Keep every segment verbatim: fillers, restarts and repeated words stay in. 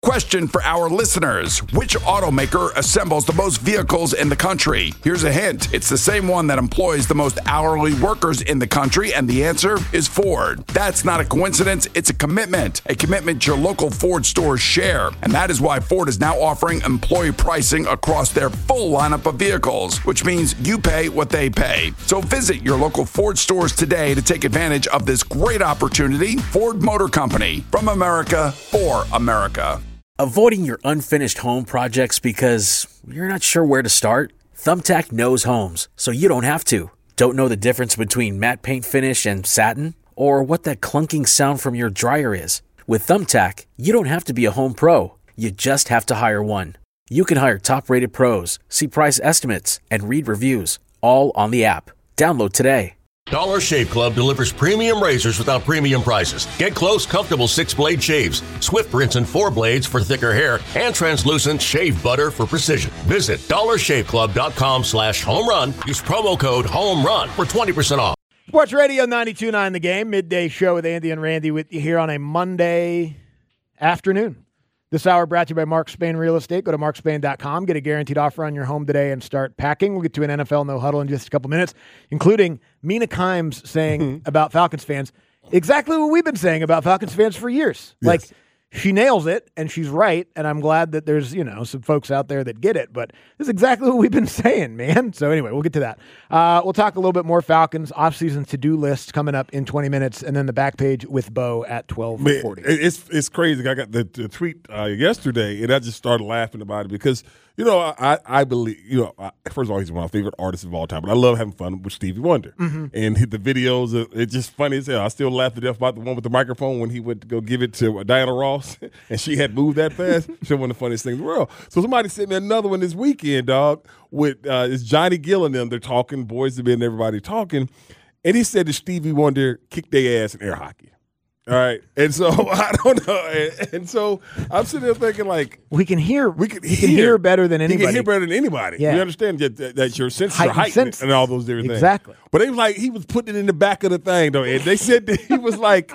Question for our listeners. Which automaker assembles the most vehicles in the country? Here's a hint. It's the same one that employs the most hourly workers in the country, and the answer is Ford. That's not a coincidence. It's a commitment. A commitment your local Ford stores share. And that is why Ford is now offering employee pricing across their full lineup of vehicles, which means you pay what they pay. So visit your local Ford stores today to take advantage of this great opportunity. Ford Motor Company. From America, for America. Avoiding your unfinished home projects because you're not sure where to start? Thumbtack knows homes, so you don't have to. Don't know the difference between matte paint finish and satin? Or what that clunking sound from your dryer is? With Thumbtack, you don't have to be a home pro. You just have to hire one. You can hire top-rated pros, see price estimates, and read reviews, all on the app. Download today. Dollar Shave Club delivers premium razors without premium prices. Get close, comfortable six-blade shaves, swift rinse and four blades for thicker hair, and translucent shave butter for precision. Visit dollar shave club dot com slash home run. Use promo code HOMERUN for twenty percent off. Sports Radio ninety-two point nine The Game, midday show with Andy and Randy with you here on a Monday afternoon. This hour brought to you by Mark Spain Real Estate. Go to mark spain dot com. Get a guaranteed offer on your home today and start packing. We'll get to an N F L no huddle in just a couple minutes, including Mina Kimes saying about Falcons fans exactly what we've been saying about Falcons fans for years. Yes. Like, she nails it, and she's right, and I'm glad that there's, you know, some folks out there that get it, but this is exactly what we've been saying, man. So anyway, we'll get to that. Uh, we'll talk a little bit more Falcons, off-season to-do list coming up in twenty minutes, and then the back page with Bo at twelve forty. It's it's crazy. I got the, the tweet uh, yesterday, and I just started laughing about it because, you know, I, I believe, you know, I, first of all, he's one of my favorite artists of all time, but I love having fun with Stevie Wonder. Mm-hmm. And the videos, uh, it's just funny as hell. I still laugh to death about the one with the microphone when he went to go give it to Diana Ross, and she had moved that fast. She's one of the funniest things in the world. So somebody sent me another one this weekend, dog, with uh, it's Johnny Gill and them. They're talking, boys have been everybody talking, and he said that Stevie Wonder kicked their ass in air hockey. All right, and so I don't know, and, and so I'm sitting there thinking like we can hear, we can, he hear, can hear better than anybody. He can hear better than anybody. Yeah. You understand that, that, that your senses Heightened are heightened senses. and all those different things. Exactly. But they was like he was putting it in the back of the thing though, and they said that he was like,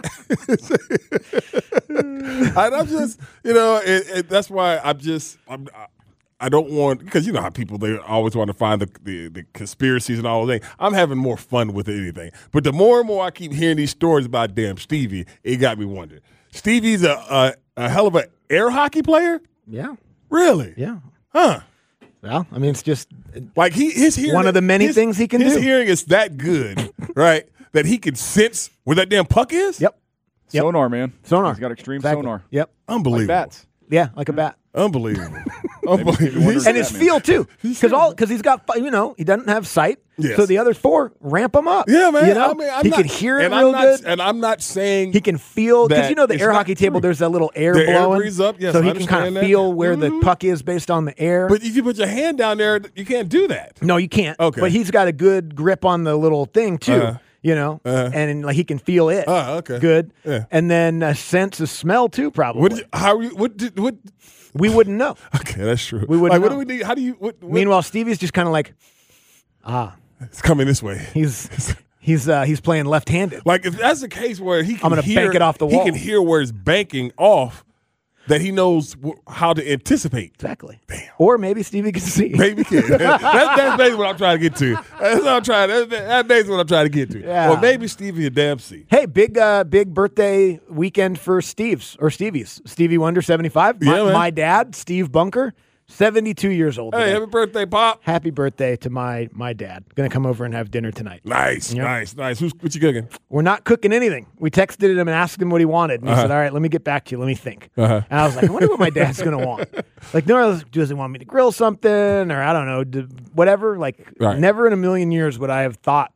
and I'm just, you know, and, and that's why I'm just, I'm. I, I don't want, because you know how people, they always want to find the, the, the conspiracies and all those things. I'm having more fun with anything. But the more and more I keep hearing these stories about damn Stevie, it got me wondering. Stevie's a, a, a hell of an air hockey player? Yeah. Really? Yeah. Huh. Well, I mean, it's just like he his hearing, one of the many his, things he can his do. His hearing is that good, right, that he can sense where that damn puck is? Yep. yep. Sonar, man. Sonar. He's got extreme exactly. sonar. Yep. Unbelievable. Like bats. Yeah, like a bat. Unbelievable. Unbelievable. And his feel too, because all because he's got, you know, he doesn't have sight, yes. so the other four ramp him up. Yeah, man. You know, I mean, I'm he not, can hear it and real I'm not, good, and I'm not saying he can feel because that you know the it's air not hockey table. true. There's that little air The air blowing, breathes up, yes, so I he can kind understand of that. feel where Mm-hmm. the puck is based on the air. But if you put your hand down there, you can't do that. No, you can't. Okay. But he's got a good grip on the little thing too. Uh-huh. You know, Uh-huh. and like he can feel it. Oh, okay. Good. Yeah. And then uh, sense of smell too, probably. What did you, how you, what did, what? We wouldn't know. Okay, that's true. We wouldn't like, what know. do we need? How do you? What, what, Meanwhile, Stevie's just kind of like, ah, it's coming this way. he's he's uh, he's playing left-handed. Like if that's the case where he can I'm gonna hear, bank it off the wall. He can hear where it's banking off. That he knows wh- how to anticipate. Exactly. Damn. Or maybe Stevie can see. Maybe can. that's, that's basically what I'm trying to get to. That's what I'm trying. That's, that's basically what I'm trying to get to. Yeah. Or maybe Stevie a damn see. Hey, big uh, big birthday weekend for Steve's or Stevie's. Stevie Wonder, seventy-five. My, Yeah, man. my dad, Steve Bunker, seventy-two years old. Hey, today. happy birthday, Pop. Happy birthday to my my dad. Gonna come over and have dinner tonight. Nice, Yep. nice, nice. Who's what you cooking? We're not cooking anything. We texted him and asked him what he wanted. And he Uh-huh. said, all right, let me get back to you. Let me think. Uh-huh. And I was like, I wonder what my dad's going to want. Like, no, does he want me to grill something or I don't know, do, whatever. Like, Right. never in a million years would I have thought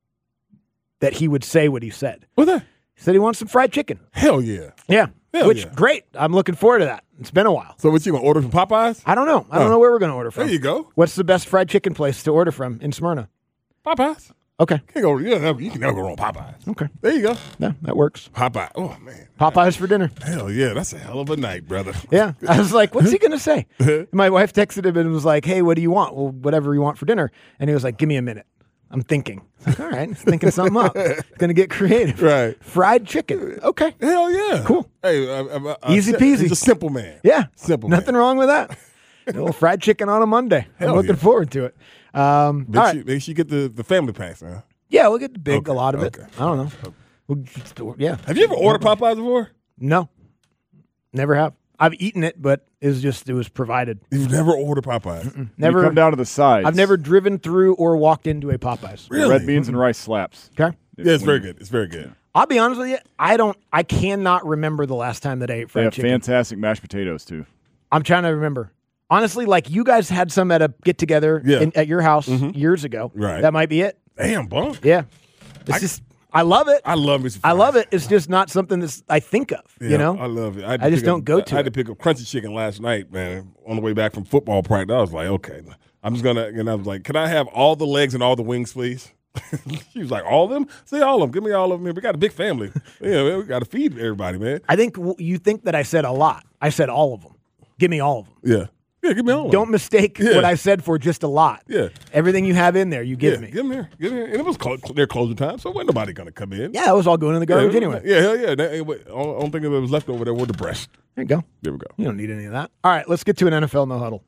that he would say what he said. What's that? He said he wants some fried chicken. Hell yeah. Yeah. Hell Which, yeah. great. I'm looking forward to that. It's been a while. So what you gonna order from Popeyes? I don't know. I don't Oh. know where we're going to order from. There you go. What's the best fried chicken place to order from in Smyrna? Popeyes. Okay. Can't go. You, never, you can never go wrong with Popeyes. Okay. There you go. Yeah, that works. Popeye. Oh man. Popeyes for dinner. Hell yeah. That's a hell of a night, brother. Yeah. I was like, what's he going to say? My wife texted him and was like, hey, what do you want? Well, whatever you want for dinner. And he was like, give me a minute. I'm thinking. Like, all right, he's thinking something up. Going to get creative. Right. Fried chicken. Okay. Hell yeah. Cool. Hey, I, I, I, Easy peasy. He's a simple man. Yeah. Simple Nothing man. wrong with that. A little fried chicken on a Monday. I'm Hell looking yeah. forward to it. Um, Make, all sure, right. make sure you get the, the family pack, man. Yeah, we'll get the big, Okay, a lot of it. okay. I don't know. We'll, yeah. Have you ever ordered Popeyes before? No. Never have. I've eaten it, but it was just, it was provided. You've never ordered Popeyes? You Never. come down to the sides. I've never driven through or walked into a Popeyes. Really? Red beans and rice slaps. Okay. Yeah, it's very good. It's very good. I'll be honest with you. I don't, I cannot remember the last time that I ate They fried have chicken. fantastic mashed potatoes, too. I'm trying to remember. Honestly, like you guys had some at a get together Yeah. at your house years ago. Right. That might be it. Damn, bunk. Yeah. It's just, I love it. I love Mister I love it. It's just not something that I think of, Yeah, you know? I love it. had to I just pick don't up- go to I had it. to pick up crunchy chicken last night, man. On the way back from football practice, I was like, okay, I'm just gonna. And I was like, can I have all the legs and all the wings, please? She was like, all of them? Say all of them. Give me all of them. We got a big family. Yeah, man, we got to feed everybody, man. I think w- you think that I said a lot. I said all of them. Give me all of them. Yeah, yeah. Give me all of Don't them. mistake Yeah. what I said for just a lot. Yeah. Everything you have in there, you give yeah, me. Give me here. Give me here. And it was clo- their closing time, so wasn't nobody gonna come in. Yeah, it was all going in the garbage yeah, anyway. Yeah, hell yeah. That, ain't- only only thing that was left over there were the breast. There you go. There we go. You don't need any of that. All right, let's get to an N F L no huddle.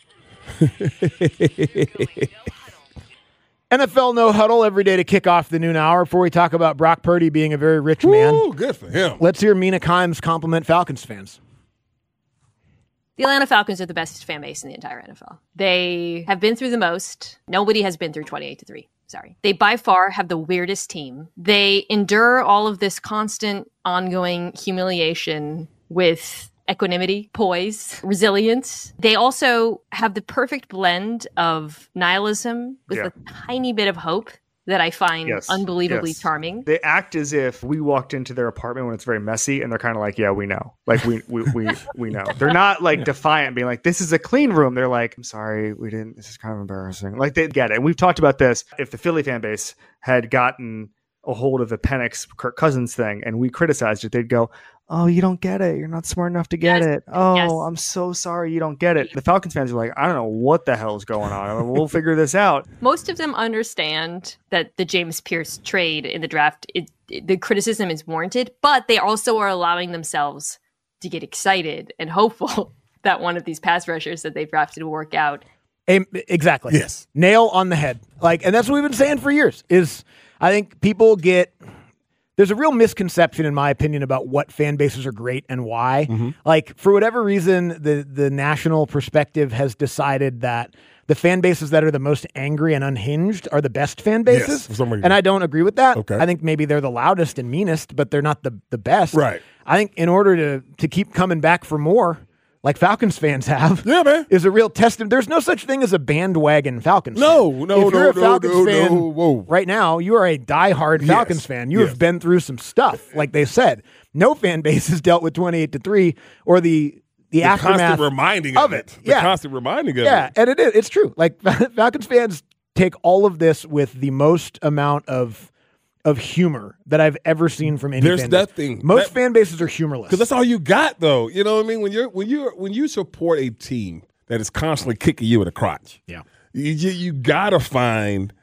N F L no huddle every day to kick off the noon hour. Before we talk about Brock Purdy being a very rich man, Ooh, good for him. let's hear Mina Kimes compliment Falcons fans. The Atlanta Falcons are the best fan base in the entire N F L. They have been through the most. Nobody has been through twenty-eight to three. Sorry. They by far have the weirdest team. They endure all of this constant, ongoing humiliation with equanimity, poise, resilience. They also have the perfect blend of nihilism with Yeah. a tiny bit of hope that I find Yes, unbelievably yes. charming. They act as if we walked into their apartment when it's very messy, and they're kind of like, "Yeah, we know. Like we we we, we know." They're not like defiant, being like, "This is a clean room." They're like, "I'm sorry, we didn't. This is kind of embarrassing." Like they get it. And we've talked about this. If the Philly fan base had gotten a hold of the Penix Kirk Cousins thing, and we criticized it, they'd go, "Oh, you don't get it. You're not smart enough to get Yes. it. Oh, Yes. I'm so sorry you don't get it." The Falcons fans are like, "I don't know what the hell's going on. I mean, we'll figure this out." Most of them understand that the James Pierce trade in the draft, it, it- the criticism is warranted, but they also are allowing themselves to get excited and hopeful that one of these pass rushers that they've drafted will work out. Am- Exactly. Yes. Nail on the head. Like, and that's what we've been saying for years. Is I think people get there's a real misconception, in my opinion, about what fan bases are great and why. Mm-hmm. Like, for whatever reason, the the national perspective has decided that the fan bases that are the most angry and unhinged are the best fan bases. Yes, for some reason. And I don't agree with that. Okay. I think maybe they're the loudest and meanest, but they're not the the best. Right. I think in order to to keep coming back for more, like Falcons fans have, Yeah, man. is a real testament. There's no such thing as a bandwagon Falcons No, fan. no, if you're no, a Falcons no, no, fan no, whoa. right now, you are a diehard Falcons Yes, fan. You yes. have been through some stuff, like they said. No fan base has dealt with twenty-eight to three or the the, The aftermath constant reminding of, of it. it. The Yeah. constant reminding of yeah, it. and it is. It's true. Like Falcons fans take all of this with the most amount of of humor that I've ever seen from any There's fan base. nothing- Most that- fan bases are humorless. Because that's all you got, though. You know what I mean? When you're when you when you support a team that is constantly kicking you in the crotch, Yeah. you you, you gotta find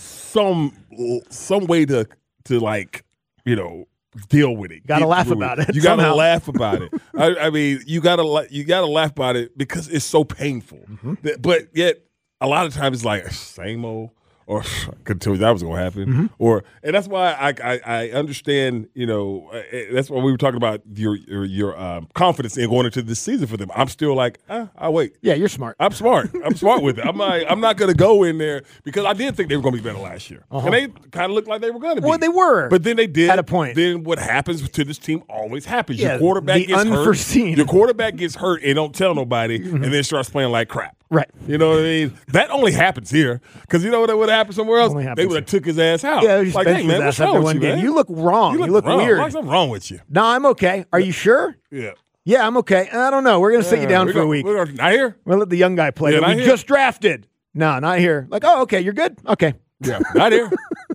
some some way to to like you know deal with it. Gotta Get laugh through about it You gotta somehow. laugh about it. I, I mean, you gotta la- you gotta laugh about it because it's so painful. Mm-hmm. That- But yet, a lot of times it's like same old. Or I could tell you that was going to happen, Mm-hmm. or and that's why I, I I understand. You know, uh, that's why we were talking about your your, your um, confidence in going into this season for them. I'm still like, ah, I'll wait. yeah, you're smart. I'm smart. I'm smart with it. I'm like, I'm not going to go in there because I did think they were going to be better last year, and they kind of looked like they were going to be. Well, they were. but then they did At a point. Then what happens to this team always happens. Yeah, your quarterback the gets unforeseen. hurt. Your quarterback gets hurt and don't tell nobody, and then starts playing like crap. Right. You know what I mean? That only happens here because you know what would have happened somewhere else? Only happens They would have took his ass out. Yeah, just like, bench hey his man, ass what's after wrong with one you, game. man? You look wrong. You look wrong. weird. What's something wrong with you? No, I'm okay. Are you sure? Yeah. Yeah, I'm okay. I don't know. We're going to sit you down We're for a gonna- week. we're gonna- Not here. We'll let the young guy play Yeah, that not we here. just drafted. No, not here. Like, oh, okay, you're good? Okay. Yeah, not here.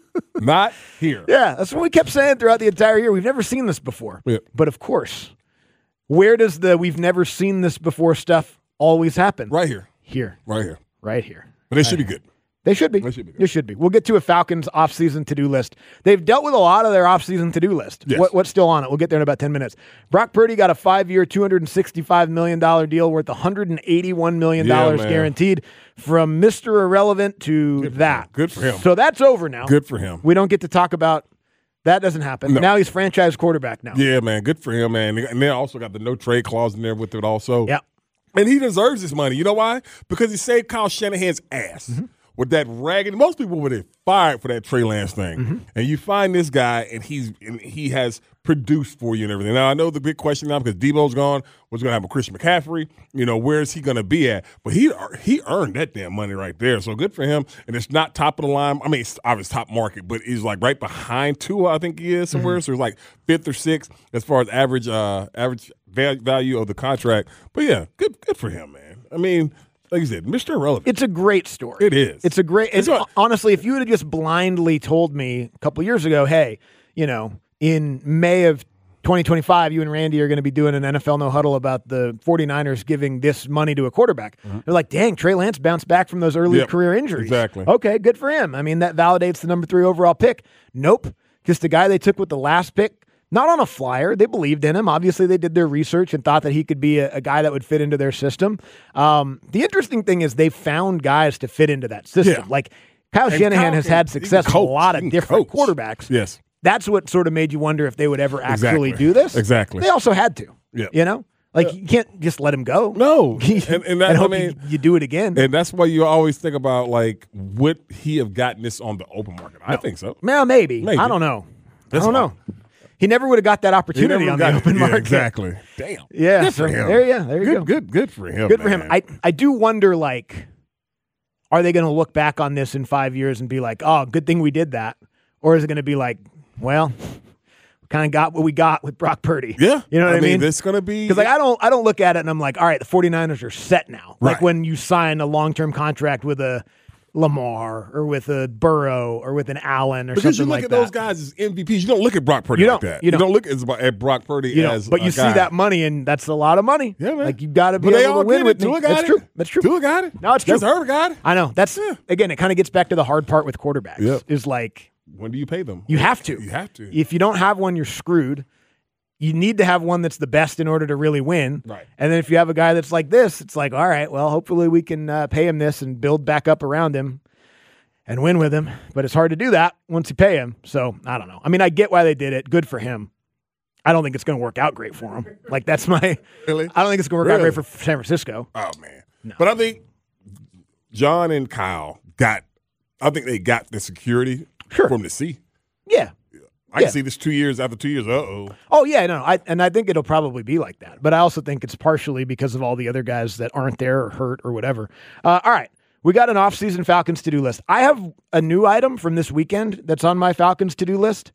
Not here. Yeah, that's what we kept saying throughout the entire year. We've never seen this before. Yeah. But of course, where does the we've never seen this before stuff always happen? Right here. Here. Right here. Right here. But they should be good. They should be. They should be. They should be. We'll get to a Falcons offseason to-do list. They've dealt with a lot of their offseason to-do list. Yes. What, what's still on it? We'll get there in about ten minutes. Brock Purdy got a five-year, two hundred sixty-five million dollars deal worth one hundred eighty-one million dollars yeah, guaranteed. From Mister Irrelevant to Good for that. him. Good for him. So that's over now. Good for him. We don't get to talk about that. Doesn't happen. No. Now he's franchise quarterback now. Yeah, man. Good for him, man. And they also got the no trade clause in there with it also. Yeah. And he deserves this money. You know why? Because he saved Kyle Shanahan's ass. Mm-hmm. With that ragged, most people would have fired for that Trey Lance thing, mm-hmm. and you find this guy, and he's and he has produced for you and everything. Now I know the big question now because Debo's gone, what's going to happen with Christian McCaffrey? You know, where's he going to be at? But he he earned that damn money right there, so good for him. And it's not top of the line. I mean, it's obviously top market, but he's like right behind Tua, I think he is somewhere. Mm-hmm. So it's like fifth or sixth as far as average uh, average value of the contract. But yeah, good good for him, man. I mean. Like you said, Mister Irrelevant. It's a great story. It is. It's a great. It's and what, honestly, if you would have just blindly told me a couple years ago, hey, you know, in May of twenty twenty-five, you and Randy are going to be doing an N F L no huddle about the 49ers giving this money to a quarterback. Mm-hmm. They're like, dang, Trey Lance bounced back from those early yep, career injuries. Exactly. Okay, good for him. I mean, that validates the number three overall pick. Nope. Just the guy they took with the last pick. Not on a flyer. They believed in him. Obviously, they did their research and thought that he could be a, a guy that would fit into their system. Um, the interesting thing is they found guys to fit into that system. Yeah. Like Kyle and Shanahan Kyle has can, had success with a lot of different coach. quarterbacks. Yes. That's what sort of made you wonder if they would ever actually exactly. do this. Exactly. They also had to. Yeah. You know? Like, yeah. you can't just let him go. No. and and, that, and hope I mean, you, you do it again. And that's why you always think about, like, would he have gotten this on the open market? I no. think so. Well, maybe. maybe. I don't know. That's I don't know. He never would have got that opportunity on the open yeah, market. Exactly. Damn. Yeah. Good so for him. There, yeah, there you good, go. Good, good for him. Good man. for him. I, I do wonder, like, are they going to look back on this in five years and be like, oh, good thing we did that? Or is it going to be like, well, we kind of got what we got with Brock Purdy? Yeah. You know what I, I mean? mean? This going to be. Because, like, I don't, I don't look at it and I'm like, all right, the 49ers are set now. Right. Like when you sign a long-term contract with a Lamar or with a Burrow or with an Allen or because something you look like at that. those guys as M V Ps. You don't look at Brock Purdy You like don't. that. You You don't. don't look at, at Brock Purdy You know, as but a you guy. see that money, and that's a lot of money. Yeah, man. Like you got to be But they able all to win get with it. me. Tua got That's it. true. That's true. Tua got it. No, it's true. Justin Herbert got it. I know. That's Yeah. again. It kind of gets back to the hard part with quarterbacks. Yep. Is like When do you pay them? you have to. You have to. If you don't have one, you're screwed. You need to have one that's the best in order to really win. Right. And then if you have a guy that's like this, it's like, all right, well, hopefully we can uh, pay him this and build back up around him and win with him. But it's hard to do that once you pay him. So I don't know. I mean, I get why they did it. Good for him. I don't think it's going to work out great for him. Like that's my. Really? I don't think it's going to work Really? out great for San Francisco. Oh man. No. But I think John and Kyle got. I think they got the security Sure. from the sea. Yeah. I Yeah. can see this two years after two years. Uh oh. Oh yeah, no, I and I think it'll probably be like that. But I also think it's partially because of all the other guys that aren't there or hurt or whatever. Uh, all right, we got an off-season Falcons to-do list. I have a new item from this weekend that's on my Falcons to-do list.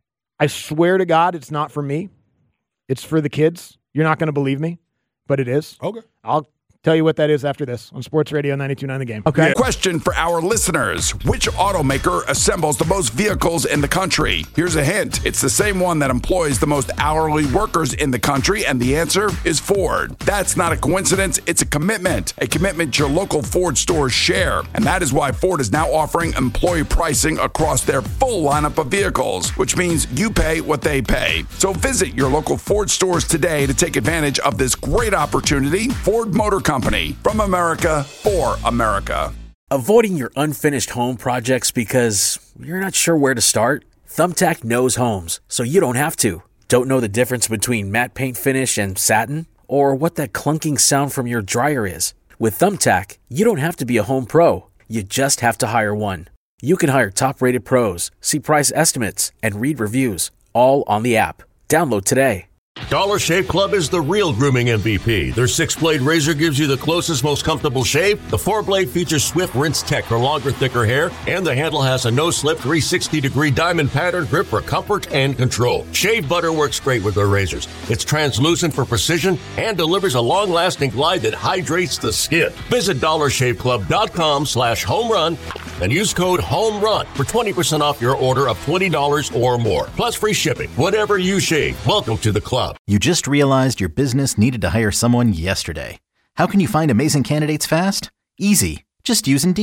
I swear to God, it's not for me. It's for the kids. You're not going to believe me, but it is. Okay. I'll tell you what that is after this on Sports Radio ninety-two point nine The Game. Okay. Question for our listeners. Which automaker assembles the most vehicles in the country? Here's a hint. It's the same one that employs the most hourly workers in the country, and the answer is Ford. That's not a coincidence. It's a commitment. A commitment your local Ford stores share. And that is why Ford is now offering employee pricing across their full lineup of vehicles, which means you pay what they pay. So visit your local Ford stores today to take advantage of this great opportunity. Ford Motor Company, from America for America. Avoiding your unfinished home projects because you're not sure where to start? Thumbtack knows homes, so you don't have to. Don't know the difference between matte paint finish and satin? Or what that clunking sound from your dryer is? With Thumbtack, you don't have to be a home pro. You just have to hire one. You can hire top-rated pros, see price estimates, and read reviews, all on the app. Download today. Dollar Shave Club is the real grooming M V P. Their six-blade razor gives you the closest, most comfortable shave. The four-blade features Swift Rinse Tech for longer, thicker hair. And the handle has a no-slip three hundred sixty degree diamond pattern grip for comfort and control. Shave butter works great with their razors. It's translucent for precision and delivers a long-lasting glide that hydrates the skin. Visit dollar shave club dot com slash home run and use code HOMERUN for twenty percent off your order of twenty dollars or more. Plus free shipping. Whatever you shave, welcome to the club. You just realized your business needed to hire someone yesterday. How can you find amazing candidates fast? Easy. Just use Indeed.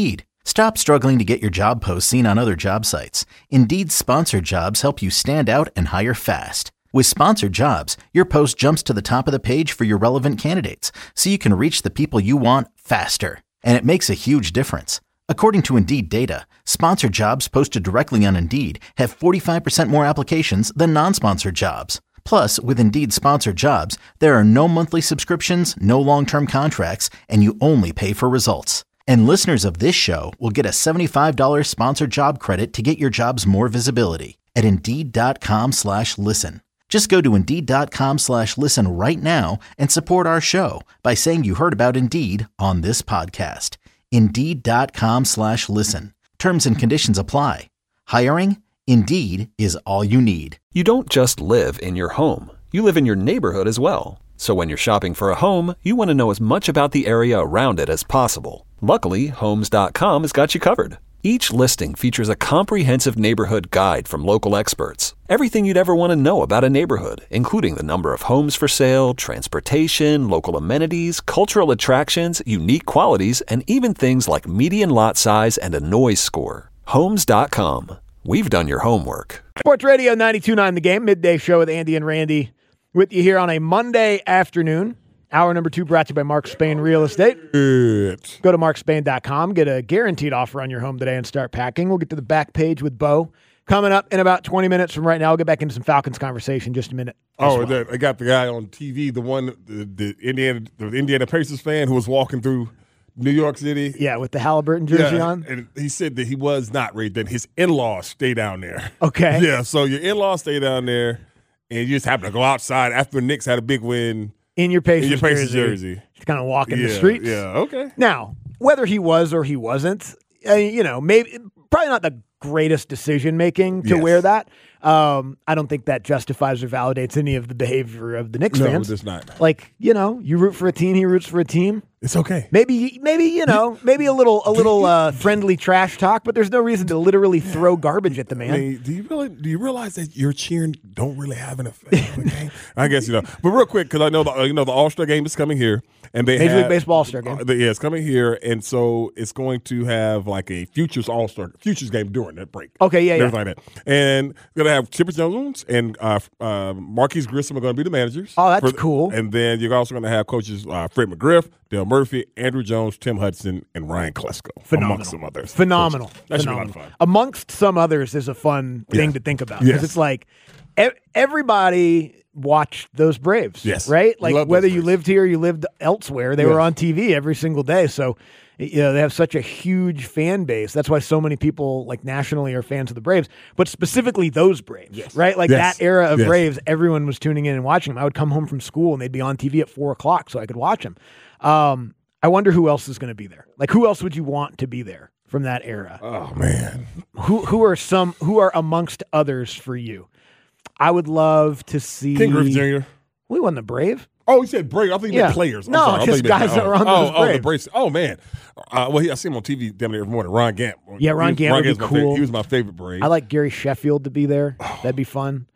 Stop struggling to get your job post seen on other job sites. Indeed's sponsored jobs help you stand out and hire fast. With sponsored jobs, your post jumps to the top of the page for your relevant candidates, so you can reach the people you want faster. And it makes a huge difference. According to Indeed data, sponsored jobs posted directly on Indeed have forty-five percent more applications than non-sponsored jobs. Plus, with Indeed sponsored jobs, there are no monthly subscriptions, no long-term contracts, and you only pay for results. And listeners of this show will get a seventy-five dollars sponsored job credit to get your jobs more visibility at Indeed.com slash listen. Just go to Indeed.com slash listen right now and support our show by saying you heard about Indeed on this podcast. Indeed.com slash listen. Terms and conditions apply. Hiring? Indeed is all you need. You don't just live in your home. You live in your neighborhood as well. So when you're shopping for a home, you want to know as much about the area around it as possible. Luckily, Homes dot com has got you covered. Each listing features a comprehensive neighborhood guide from local experts. Everything you'd ever want to know about a neighborhood, including the number of homes for sale, transportation, local amenities, cultural attractions, unique qualities, and even things like median lot size and a noise score. Homes dot com. We've done your homework. Sports Radio ninety-two point nine The Game, midday show with Andy and Randy with you here on a Monday afternoon. Hour number two brought to you by Mark Spain Real Estate. Good. Go to mark spain dot com, get a guaranteed offer on your home today and start packing. We'll get to the back page with Bo coming up in about twenty minutes from right now. I'll get back into some Falcons conversation in just a minute. Oh, well. the, I got the guy on T V, the one, the, the Indiana, the Indiana Pacers fan who was walking through New York City. Yeah, with the Halliburton jersey yeah, on. And he said that he was not raised, that his in-laws stay down there. Okay. Yeah, so your in-laws stay down there, and you just happen to go outside after the Knicks had a big win. In your Pacers, in your Pacers jersey. jersey. Just kind of walking yeah, the streets. Yeah, okay. Now, whether he was or he wasn't, uh, you know, maybe probably not the greatest decision making to yes. wear that. Um, I don't think that justifies or validates any of the behavior of the Knicks no, fans. No, it's not. Like, you know, you root for a team, he roots for a team. It's okay. Maybe, maybe you know, maybe a little, a little uh, friendly trash talk, but there's no reason to literally throw garbage at the man. I mean, do you really, do you realize that your cheering don't really have an effect on the game? I guess you know. But real quick, because I know the you know the All Star game is coming here, and they Major have, League Baseball All Star game. Uh, yeah, it's coming here, and so it's going to have like a Futures All Star Futures game during that break. Okay, yeah, and yeah. everything like that, and it's gonna have Chipper Jones and uh, uh, Marquise Grissom are going to be the managers. Oh, that's for, cool. And then you're also going to have coaches uh, Fred McGriff, Dale Murphy, Andrew Jones, Tim Hudson, and Ryan Klesko, Phenomenal. amongst some others. Phenomenal. That should Phenomenal. be a lot of fun. Amongst some others is a fun thing Yeah. to think about because Yes. it's like e- everybody watched those Braves, Yes. right? Like Love those whether you Braves. lived here, or you lived elsewhere, they Yes. were on T V every single day. So you know they have such a huge fan base. That's why so many people like nationally are fans of the Braves, but specifically those Braves, Yes. right? Like Yes. that era of Yes. Braves, everyone was tuning in and watching them. I would come home from school and they'd be on T V at four o'clock so I could watch them. Um, I wonder who else is going to be there. Like who else would you want to be there from that era? Oh man, Who who are some who are amongst others for you? I would love to see King Griffey Junior We won the Brave. Oh, you said Brave. I think you Yeah. meant players. I'm No, sorry. I thought just you meant- guys that oh, were on oh, those oh, the Braves. Braves. Oh man. Uh, well, he, I see him on T V damn near every morning. Ron Gant. Yeah, Ron He was- Gant would be Gant's my favorite- cool. He was my favorite Brave. I like Gary Sheffield to be there. That'd be fun.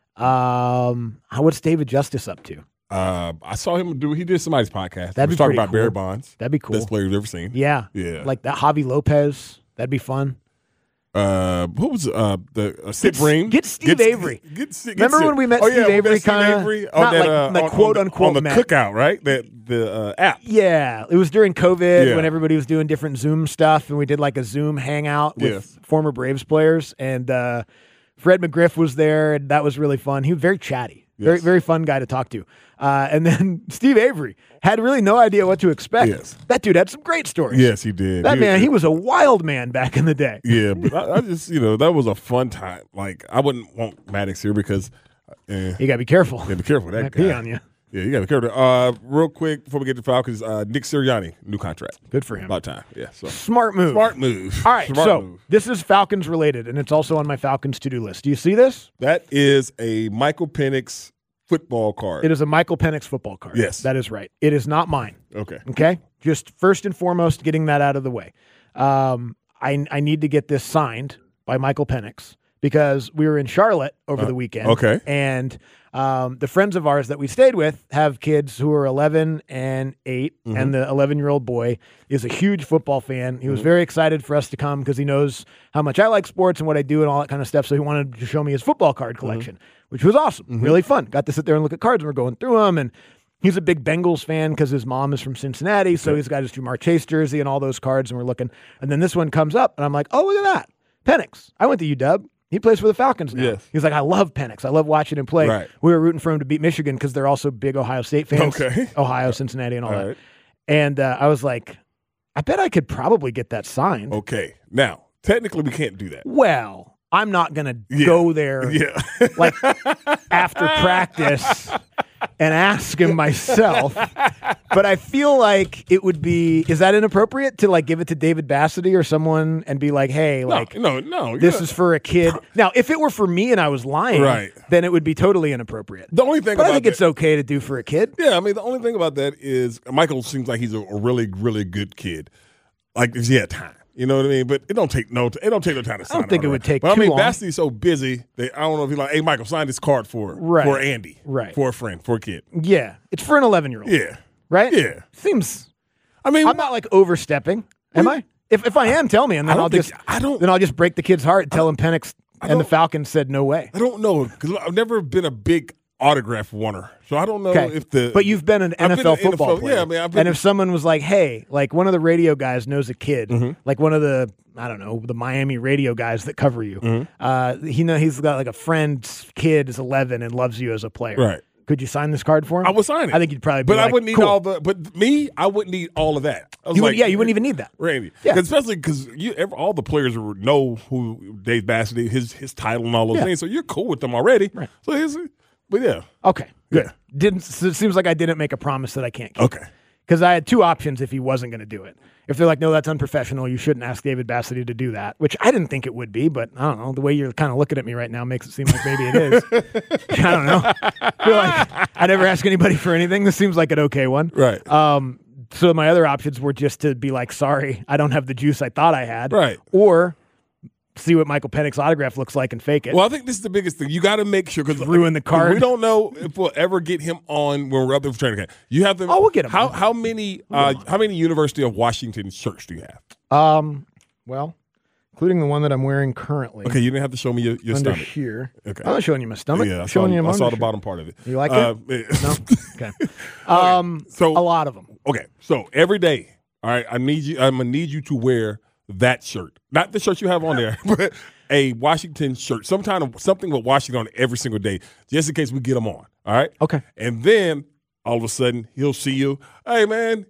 Um, how- what's David Justice up to? Uh, I saw him do. He did somebody's podcast. That'd he be was talking pretty about Barry cool. Bonds. That'd be cool. Best player you've ever seen. Yeah, Yeah. like that Javi Lopez. That'd be fun. Uh, who was uh the uh, Sid Get- Bream? get Steve Avery. Get, get, get Remember Sid. when we met oh, Steve yeah, we Avery met Steve kinda- Avery on not that, like- uh, like on- quote, on, unquote on the met. cookout, right? That the uh, app. Yeah, it was during COVID Yeah. when everybody was doing different Zoom stuff, and we did like a Zoom hangout with Yes. former Braves players, and uh, Fred McGriff was there, and that was really fun. He was very chatty, very Yes. very fun guy to talk to. Uh, and then Steve Avery had really no idea what to expect. Yes. That dude had some great stories. Yes, he did. That man, he was a wild man back in the day. Yeah, but I, I just you know that was a fun time. Like I wouldn't want Maddox here because uh, You gotta be careful. yeah, be careful with that Might guy. pee on you. Yeah, you got to be careful. Uh, real quick before we get to Falcons, uh, Nick Sirianni, new contract. Good for him. About time. Yeah. So Smart move. smart move. All right, Smart so move. this is Falcons related, and it's also on my Falcons to do list. Do you see this? That is a Michael Penix football card. It is a Michael Penix football card. Yes. That is right. It is not mine. Okay. Okay? Just first and foremost, getting that out of the way. Um, I, I need to get this signed by Michael Penix because we were in Charlotte over Uh, the weekend. okay. And um, the friends of ours that we stayed with have kids who are eleven and eight, Mhm. and the eleven-year-old boy is a huge football fan. He was Mhm. very excited for us to come because he knows how much I like sports and what I do and all that kind of stuff. So he wanted to show me his football card collection, which was awesome, Mhm. really fun. Got to sit there and look at cards, and we're going through them. And he's a big Bengals fan because his mom is from Cincinnati, so he's got his Jamar Chase jersey and all those cards, and we're looking. And then this one comes up, and I'm like, oh, look at that. Penix. I went to U W. He plays for the Falcons now. Yes. He's like, I love Penix. I love watching him play. Right. We were rooting for him to beat Michigan because they're also big Ohio State fans. Okay. Ohio, Cincinnati, and all, All that. right. And uh, I was like, I bet I could probably get that signed. Okay. Now, technically, we can't do that. Well, I'm not going to Yeah. go there Yeah. like after practice and ask him myself. But I feel like it would be, is that inappropriate to like give it to David Bassity or someone and be like, hey, like, no, no, no. this yeah. is for a kid. Now, if it were for me and I was lying, Right. then it would be totally inappropriate. The only thing But about I think that, it's okay to do for a kid. Yeah, I mean, the only thing about that is Michael seems like he's a, a really, really good kid. Like, if he had time. You know what I mean? But it don't take no. It don't take no time to sign. I don't think it would take But I too mean, long. Basti's so busy that I don't know if he's like, "Hey, Michael, sign this card for Right. for Andy, Right. for a friend, for a kid." Yeah. It's for an eleven-year-old. Yeah, Right? yeah. Seems, I mean, I'm not like overstepping. Am I? If if I am, tell me, and I then don't I'll think- just I don't- then I'll just break the kid's heart and tell him Penix I and the don't- Falcons said no way. I don't know because I've never been a big autograph wanter, so I don't know Okay. if the. But you've been an I've N F been L an football N F L player. Yeah, I mean, I've been, and if someone was like, hey, like one of the radio guys knows a kid, Mm-hmm. like one of the, I don't know, the Miami radio guys that cover you, Mm-hmm. uh, he know he's got like a friend's kid is eleven and loves you as a player. Right. Could you sign this card for him? I would sign it. I think you'd probably be But like, I wouldn't need cool. all the. But me, I wouldn't need all of that. I was You would- like, yeah, you wouldn't even need that. Randy. Yeah. 'Cause especially because you, every, all the players would know who Dave Bassett, his his title, and all those Yeah. things. So you're cool with them already. Right. So it's, but yeah. Okay, good. Yeah. Didn't so it seems like I didn't make a promise that I can't keep. Okay. Because I had two options if he wasn't going to do it. If they're like, no, that's unprofessional, you shouldn't ask David Bassity to do that, which I didn't think it would be, but I don't know. The way you're kind of looking at me right now makes it seem like maybe it is. I don't know. I feel like I never ask anybody for anything. This seems like an okay one. Right. Um, so my other options were just to be like, sorry, I don't have the juice I thought I had. Right. Or see what Michael Penix's autograph looks like and fake it. Well, I think this is the biggest thing. You got to make sure because Ruin the card. We don't know if we'll ever get him on when we're up there for training camp. You have to. Oh, we'll get him How on. how many uh, how many University of Washington shirts do you have? Um, well, including the one that I'm wearing currently. Okay, you didn't have to show me your, your under stomach. here. Okay. I'm not showing you my stomach. Yeah, I I'm saw, showing you I my saw the undershirt. bottom part of it. You like Uh, it? No? Okay. Okay, Um, so a lot of them. Okay, so every day, all right, I need you. I'm gonna need you to wear that shirt, not the shirt you have on there, but a Washington shirt, some kind of something with Washington on it every single day, just in case we get them on. All right. Okay. And then all of a sudden he'll see you. Hey man,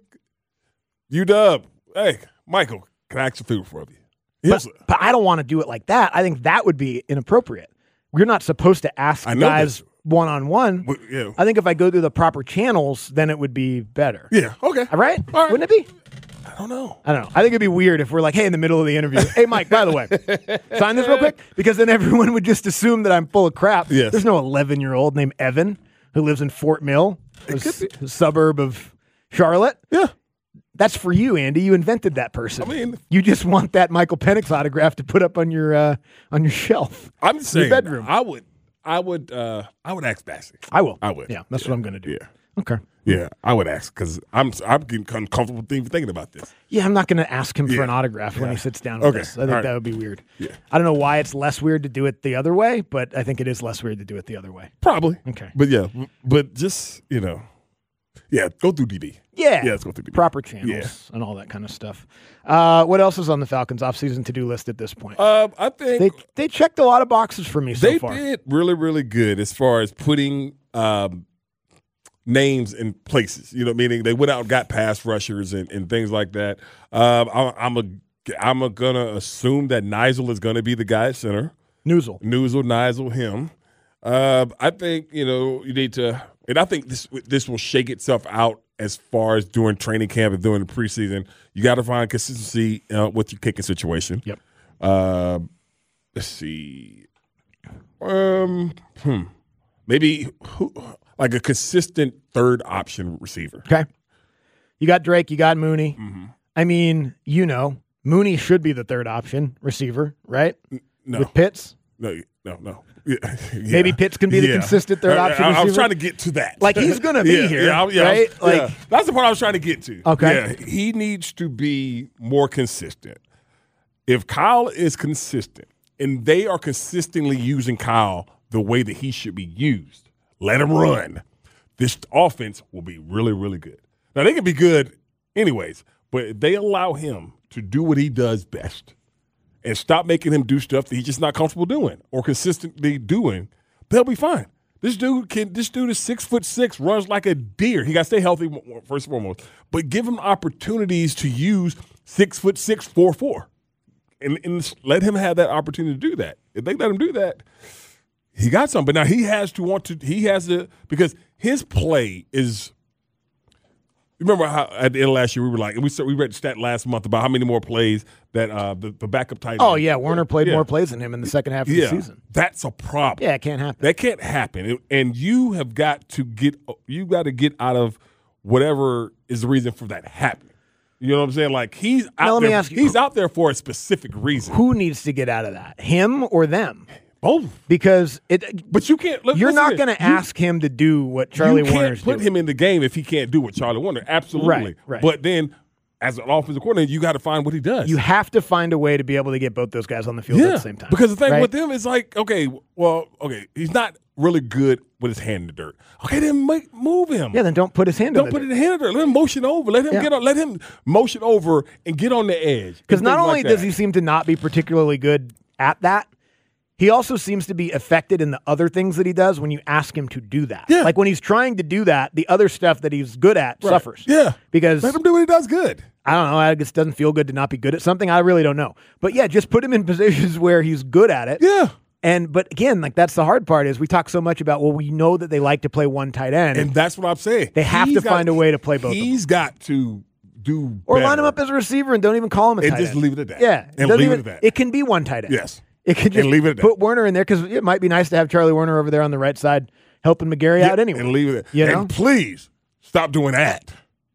U W. Hey Michael, can I ask a favor for you? He'll But, say- but I don't want to do it like that. I think that would be inappropriate. You're not supposed to ask I know guys one on one. But, yeah. I think if I go through the proper channels, then it would be better. Yeah. Okay. All right? All right. Wouldn't it be? I don't know. I don't know. I think it'd be weird if we're like, hey, in the middle of the interview, hey, Mike, by the way, sign this real quick, because then everyone would just assume that I'm full of crap. Yes. There's no eleven-year-old named Evan who lives in Fort Mill, a, s- a suburb of Charlotte. Yeah. That's for you, Andy. You invented that person. I mean- you just want that Michael Penix autograph to put up on your uh, on your shelf. I'm just in your saying. bedroom. I would. I would. Uh, I would ask Bassett. I will. I would. Yeah, that's what I'm going to do. Yeah. Okay. Yeah, I would ask because I'm I'm getting uncomfortable even thinking about this. Yeah, I'm not going to ask him for Yeah. an autograph when Yeah. he sits down with Okay. us. I think All right. that would be weird. Yeah. I don't know why it's less weird to do it the other way, but I think it is less weird to do it the other way. Probably. Okay. But yeah, but just you know, yeah, go through D B. Yeah. Yeah, let's go through D B. Proper channels Yeah. and all that kind of stuff. Uh, what else is on the Falcons offseason to-do list at this point? Um, I think they they checked a lot of boxes for me so they far. did really really good as far as putting um, names in places. You know, meaning they went out and got pass rushers and, and things like that. Um, I, I'm a I'm a gonna assume that Nigel is gonna be the guy at center. Newsel. Newsel, Nigel, him. Uh, I think you know you need to, and I think this this will shake itself out as far as during training camp and during the preseason. You got to find consistency uh, with your kicking situation. Yep. Uh, let's see. Um, hmm. Maybe who, like a consistent third option receiver. Okay. You got Drake, you got Mooney. Mm-hmm. I mean, you know, Mooney should be the third option receiver, right? No, With Pitts? No, no, no. Yeah. Maybe Pitts can be the Yeah. consistent third I, option I, I was receiver? trying to get to that. Like, he's gonna be Yeah, here, yeah, I- yeah, I was- right? Like- yeah. That's the part I was trying to get to. Okay. Yeah, he needs to be more consistent. If Kyle is consistent and they are consistently using Kyle the way that he should be used, let him run. This offense will be really, really good. Now, they can be good anyways, but if they allow him to do what he does best and stop making him do stuff that he's just not comfortable doing or consistently doing, they'll be fine. This dude can. This dude is six foot six, runs like a deer. He got to stay healthy first and foremost, but give him opportunities to use six foot six, four four, and, and let him have that opportunity to do that. If they let him do that, he got something. But now he has to want to. He has to because his play is. Remember how at the end of last year we were like we we read the stat last month about how many more plays that uh, the, the backup tight end. Oh yeah, Warner played Yeah. more plays than him in the second half of Yeah, the season. that's a problem. Yeah, it can't happen. That can't happen, and you have got to get you got to get out of whatever is the reason for that happening. You know what I'm saying? Like he's out Now, let me there. ask you, he's out there for a specific reason. Who needs to get out of that? Him or them? Both. Because it. But you can't. Look, You're listen not here. going to You- ask him to do what Charlie you can't Warner's put doing. him in the game if he can't do what Charlie Warner. Absolutely. Right, right. But then, as an offensive coordinator, you got to find what he does. You have to find a way to be able to get both those guys on the field yeah. at the same time. Because the thing right? with him is like, okay, well, okay, he's not really good with his hand in the dirt. Okay, then make, move him. Yeah, then don't put his hand Don't in put the it in the hand in the dirt. Let him motion over. Let him Yeah. get on. Let him motion over and get on the edge. Because and not things only like does that. he seem to not be particularly good at that, he also seems to be affected in the other things that he does when you ask him to do that. Yeah. Like when he's trying to do that, the other stuff that he's good at Right. suffers. Yeah. Because Let him do what he does good. I don't know, I guess it doesn't feel good to not be good at something. I really don't know. But yeah, just put him in positions where he's good at it. Yeah. And but again, like that's the hard part is we talk so much about, well, we know that they like to play one tight end. And that's what I'm saying. They have He's to got- find a way to play both of them. He's got to do Or better. line him up as a receiver and don't even call him a And tight just end. leave it at that. Yeah. And doesn't leave it even- at that. It can be one tight end. Yes. It could just And leave it at that. put Werner in there because it might be nice to have Charlie Warner over there on the right side helping McGarry Yeah, out anyway. And leave it at You and know? please stop doing that.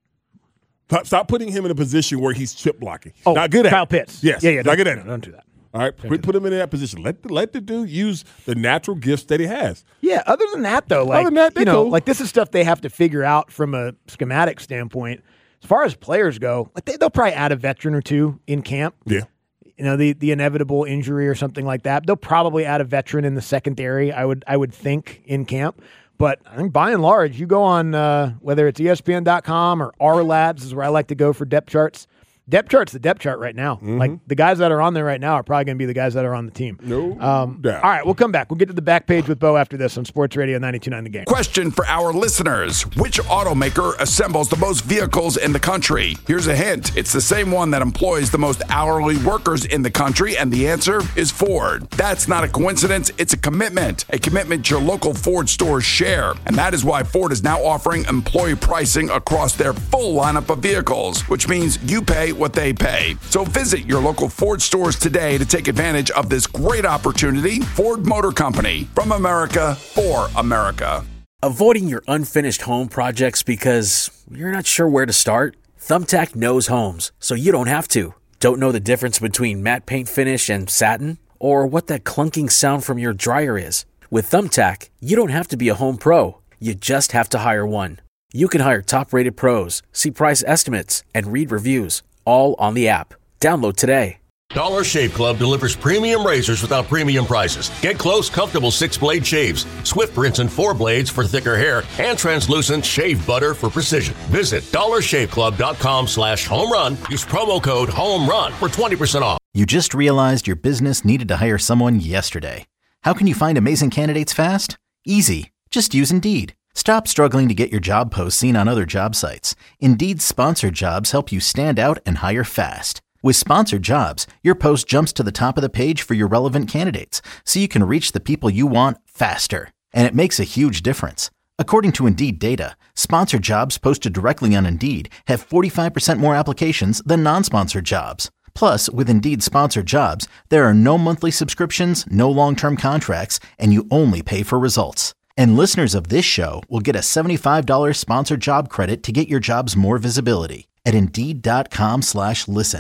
Stop, stop putting him in a position where he's chip blocking. Oh, not good at Kyle it. Pitts. Yes. Yeah, yeah. Not Don't, good at no, it. don't do that. All right. Put, put him in that position. Let the, let the dude use the natural gifts that he has. Yeah, other than that, though, like, Other than that, you they're know, cool. like this is stuff they have to figure out from a schematic standpoint. As far as players go, like they, they'll probably add a veteran or two in camp. Yeah. You know, the the inevitable injury or something like that. They'll probably add a veteran in the secondary, I would I would think, in camp. But I think by and large, you go on uh, whether it's E S P N dot com or R Labs is where I like to go for depth charts. Depth chart's the depth chart right now. Mm-hmm. Like the guys that are on there right now are probably going to be the guys that are on the team. No Um, doubt. all right, we'll come back. We'll get to the back page with Bo after this on Sports Radio ninety-two point nine The Game. Question for our listeners. Which automaker assembles the most vehicles in the country? Here's a hint. It's the same one that employs the most hourly workers in the country, and the answer is Ford. That's not a coincidence. It's a commitment. A commitment your local Ford stores share. And that is why Ford is now offering employee pricing across their full lineup of vehicles, which means you pay what they pay. So visit your local Ford stores today to take advantage of this great opportunity. Ford Motor Company, from America for America. Avoiding your unfinished home projects because you're not sure where to start? Thumbtack knows homes, so you don't have to. Don't know the difference between matte paint finish and satin? Or what that clunking sound from your dryer is? With Thumbtack, you don't have to be a home pro. You just have to hire one. You can hire top-rated pros, see price estimates, and read reviews, all on the app. Download today. Dollar Shave Club delivers premium razors without premium prices. Get close, comfortable six-blade shaves, Swift rinse and four blades for thicker hair, and translucent shave butter for precision. Visit dollar shave club dot com slash home run. Use promo code HOMERUN for twenty percent off. You just realized your business needed to hire someone yesterday. How can you find amazing candidates fast? Easy. Just use Indeed. Stop struggling to get your job posts seen on other job sites. Indeed's sponsored jobs help you stand out and hire fast. With sponsored jobs, your post jumps to the top of the page for your relevant candidates, so you can reach the people you want faster. And it makes a huge difference. According to Indeed data, sponsored jobs posted directly on Indeed have forty-five percent more applications than non-sponsored jobs. Plus, with Indeed sponsored jobs, there are no monthly subscriptions, no long-term contracts, and you only pay for results. And listeners of this show will get a seventy-five dollars sponsored job credit to get your jobs more visibility at Indeed.com slash listen.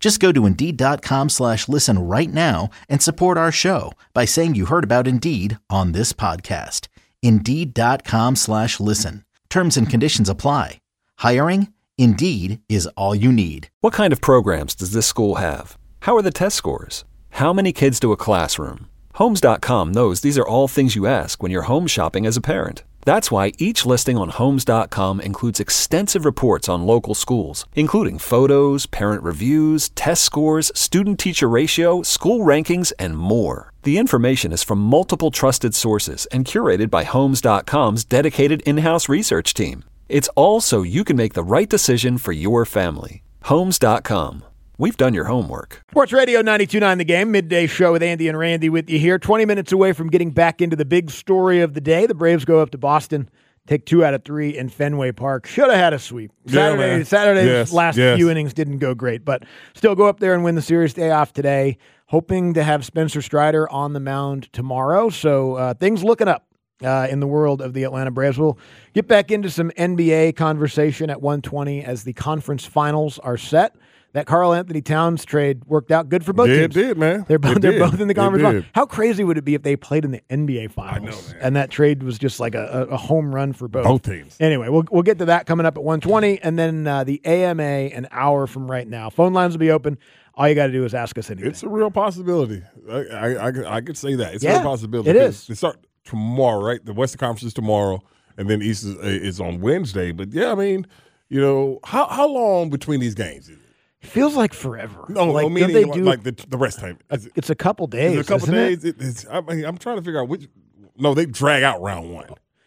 Just go to Indeed.com slash listen right now and support our show by saying you heard about Indeed on this podcast. Indeed.com slash listen. Terms and conditions apply. Hiring? Indeed is all you need. What kind of programs does this school have? How are the test scores? How many kids to a classroom? Homes dot com knows these are all things you ask when you're home shopping as a parent. That's why each listing on Homes dot com includes extensive reports on local schools, including photos, parent reviews, test scores, student-teacher ratio, school rankings, and more. The information is from multiple trusted sources and curated by Homes dot com's dedicated in-house research team. It's all so you can make the right decision for your family. Homes dot com. We've done your homework. Sports Radio ninety-two point nine The Game, midday show with Andy and Randy with you here. twenty minutes away from getting back into the big story of the day. The Braves go up to Boston, take two out of three in Fenway Park. Should have had a sweep. Saturday, yeah, Saturday's yes, last yes. few innings didn't go great, but still go up there and win the series. Day off today, hoping to have Spencer Strider on the mound tomorrow. So uh, things looking up. Uh, in the world of the Atlanta Braves. We'll get back into some N B A conversation at one twenty as the conference finals are set. That Karl Anthony Towns trade worked out good for both Yeah, teams. it did, man. They're both It they're did. both in the It conference did. finals. How crazy would it be if they played in the N B A finals? I know, man. And that trade was just like a, a home run for both. Both teams. Anyway, we'll we'll get to that coming up at one twenty, and then uh, the A M A an hour from right now. Phone lines will be open. All you got to do is ask us anything. It's a real possibility. I I, I, I could say that. It's Yeah, a real possibility. it is. They start tomorrow, right? The Western Conference is tomorrow, and then East is, is on Wednesday. But, yeah, I mean, you know, how how long between these games is it? It feels like forever. No, like, no don't meaning they like, do like the, the rest time. Is it, it's a couple days. is it a couple isn't it? days? It? it's, I mean, I'm trying to figure out which. No, they drag out round one.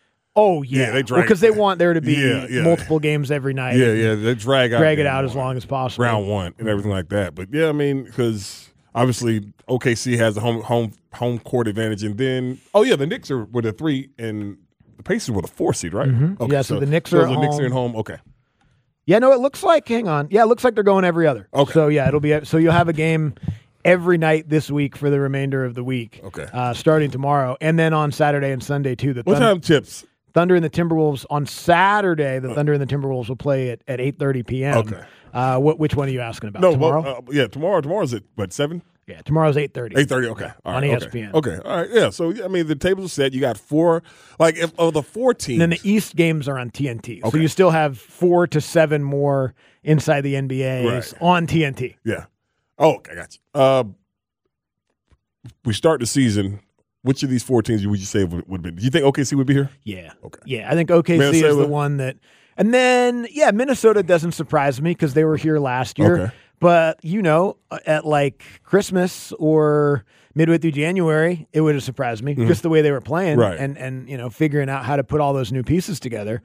Oh yeah, Yeah, they drag because it. they want there to be Yeah, yeah. multiple games every night. Yeah, yeah, they drag out drag it game out as one. long as possible. round one and everything like that. But yeah, I mean, because obviously O K C has the home home home court advantage, and then oh yeah, the Knicks are with a three and the Pacers were the four seed, right? Mhm. Okay, Yeah, so the Knicks are so at the Knicks are home. at home. Okay, Yeah, no, it looks like. Hang on, yeah, it looks like they're going every other. Okay. So yeah, it'll be so you'll have a game every night this week for the remainder of the week. Okay. uh, starting tomorrow, and then on Saturday and Sunday too. The what Thun- time tips? Thunder and the Timberwolves on Saturday. The Thunder and the Timberwolves will play at at eight thirty p.m. Okay. Uh, what which one are you asking about? No, tomorrow. well, uh, yeah, tomorrow. Tomorrow's at what seven? yeah, tomorrow's eight thirty. Eight thirty. Okay, all On right, E S okay. P N. Okay, all right, yeah. So yeah, I mean, the tables are set. You got four. Like if of the four teams, And then the East games are on T N T. So Okay. you still have four to seven more inside the N B As Right. on T N T. Yeah. Oh, okay, I got you. Uh, we start the season. Which of these four teams would you say would, would be? Do you think O K C would be here? Yeah. Okay. Yeah, I think O K C Minnesota? is the one that. And then, yeah, Minnesota doesn't surprise me because they were here last year. Okay. But, you know, at like Christmas or midway through January, it would have surprised me just the way they were playing Right. and, and, you know, figuring out how to put all those new pieces together.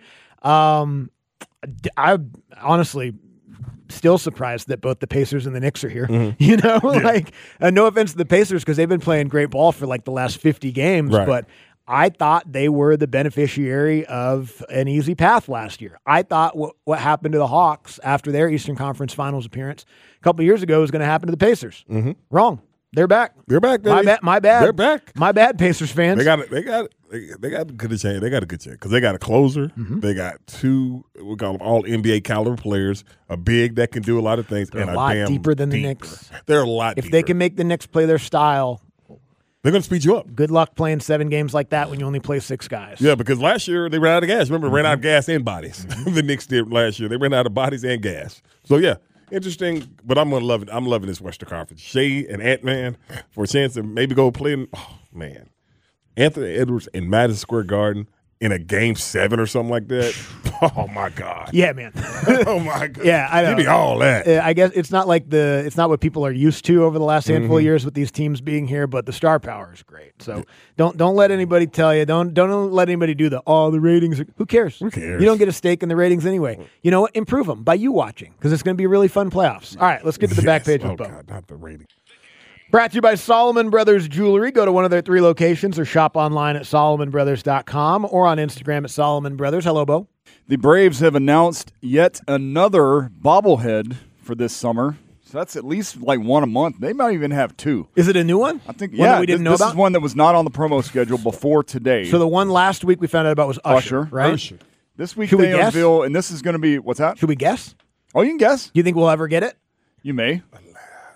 Um, d- I honestly still surprised that both the Pacers and the Knicks are here. You know, like, uh, no offense to the Pacers because they've been playing great ball for like the last fifty games, Right. but I thought they were the beneficiary of an easy path last year. I thought what, what happened to the Hawks after their Eastern Conference Finals appearance a couple of years ago was going to happen to the Pacers. Mm-hmm. Wrong. They're back. They're back. My baby. bad. My bad. They're back. My bad, Pacers fans. They got it. They got it. They, they got a good chance. They got a good chance because they got a closer. Mm-hmm. They got two. We call them all N B A caliber players. A big that can do a lot of things. They're and a lot damn deeper than the deeper. Knicks. They're a lot. if deeper. they can make the Knicks play their style, they're going to speed you up. good luck playing seven games like that when you only play six guys. Yeah, because last year they ran out of gas. Remember, they ran out of Mm-hmm. gas and bodies. the Knicks did last year. They ran out of bodies and gas. So yeah, interesting. But I'm gonna love it. I'm loving this Western Conference. Shea and Ant Man for a chance to maybe go play in. Oh man, Anthony Edwards in Madison Square Garden in a game seven or something like that. Oh my God. Yeah, man. Oh my God. Yeah, I know. Give me all that. Uh, I guess it's not like the it's not what people are used to over the last handful of years with these teams being here, but the star power is great. So don't don't let anybody tell you don't don't let anybody do the oh the ratings are, who cares? Who cares? You don't get a stake in the ratings anyway. You know what? Improve them by you watching because it's going to be really fun playoffs. All right, let's get to the back Yes. page Oh with Bo. God, not the rating. Brought to you by Solomon Brothers Jewelry. Go to one of their three locations or shop online at solomon brothers dot com or on Instagram at Solomon Brothers. Hello, Bo. The Braves have announced yet another bobblehead for this summer. So that's at least like one a month. They might even have two. Is it a new one? I think, One yeah. that we didn't this, know this about? is one that was not on the promo schedule before today. So the one last week we found out about was Usher, Usher. right? Usher. this week Should we they guess? unveil, and this is going to be, what's that? Should we guess? Oh, you can guess. Do you think we'll ever get it? You may.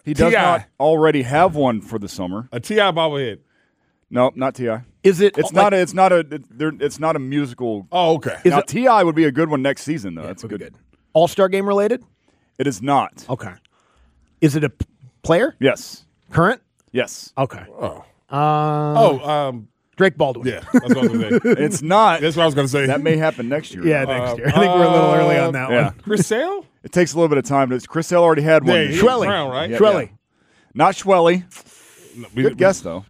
He does T I not already have one for the summer. A T I bobblehead. No, not T I. Is it? It's like, not. A, it's not a. It, there- it's not a musical. Oh, okay. Now it- T I would be a good one next season, though. That's would be good. good. All-Star game related? It is not. Okay. Is it a p- player? Yes. Current? Yes. Okay. Oh. Um, Oh, um, Drake Baldwin. yeah. That's what I was going to say. It's not. That's what I was going to say. That may happen next year. Yeah, though. next year. I think we're a little early on that yeah. one. Chris Sale? It takes a little bit of time. But Chris Sale already had one. Yeah, this he year. was Schwelly. Brown, right? Yeah, Schwelly. Not Schwelly. No, we- Good we- guess though.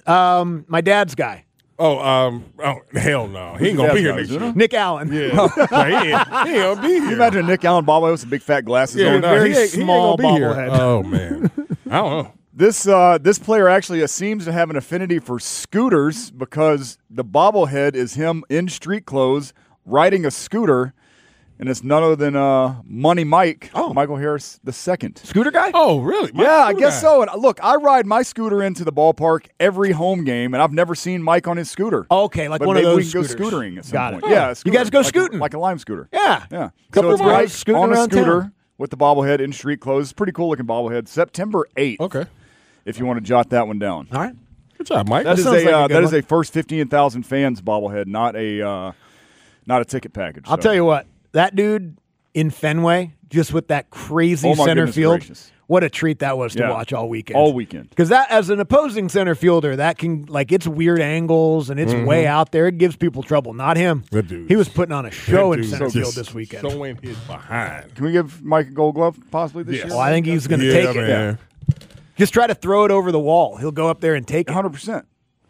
Um, my dad's guy, Oh, um, oh, hell no. He ain't going to be here Yeah, next year. Nick Allen. Yeah. No, he ain't, he ain't going to be here. Can you imagine Nick Allen bobblehead with some big fat glasses Yeah, on? no, very he ain't, he ain't small gonna be here. bobblehead. Oh, man. I don't know. This uh, this player actually uh, seems to have an affinity for scooters because the bobblehead is him in street clothes riding a scooter, and it's none other than uh, Money Mike, Oh. Michael Harris the second. Scooter guy? Oh, really? My Yeah, I scooter guess guy. so. And uh, look, I ride my scooter into the ballpark every home game, and I've never seen Mike on his scooter. Okay, like but one of maybe those we can scooters. go scootering at some Got point. it. Yeah, a You scooter, guys go like a- scooting. like a Lime scooter. Yeah. Yeah. Couple so it's of Mike guys scooting on a around scooter town. with the bobblehead in street clothes. Pretty cool looking bobblehead. September eighth. Okay. If you want to jot that one down. All right. Good job, Mike. That is sounds a, like a uh, good that is one. a first fifteen thousand fans bobblehead, not a uh, not a ticket package. I'll so. tell you what, that dude in Fenway, just with that crazy Oh, my center goodness field, gracious. what a treat that was to Yeah. watch all weekend. all weekend. Because that, as an opposing center fielder, that can, like, it's weird angles and it's way out there. It gives people trouble. Not him. That dude. He was putting on a show That in dude center just field this weekend. Showing his behind. Can we give Mike a Gold Glove possibly this Yes. year? Well, I think he's going to Yeah, take it. man. Just try to throw it over the wall. He'll go up there and take it. one hundred percent.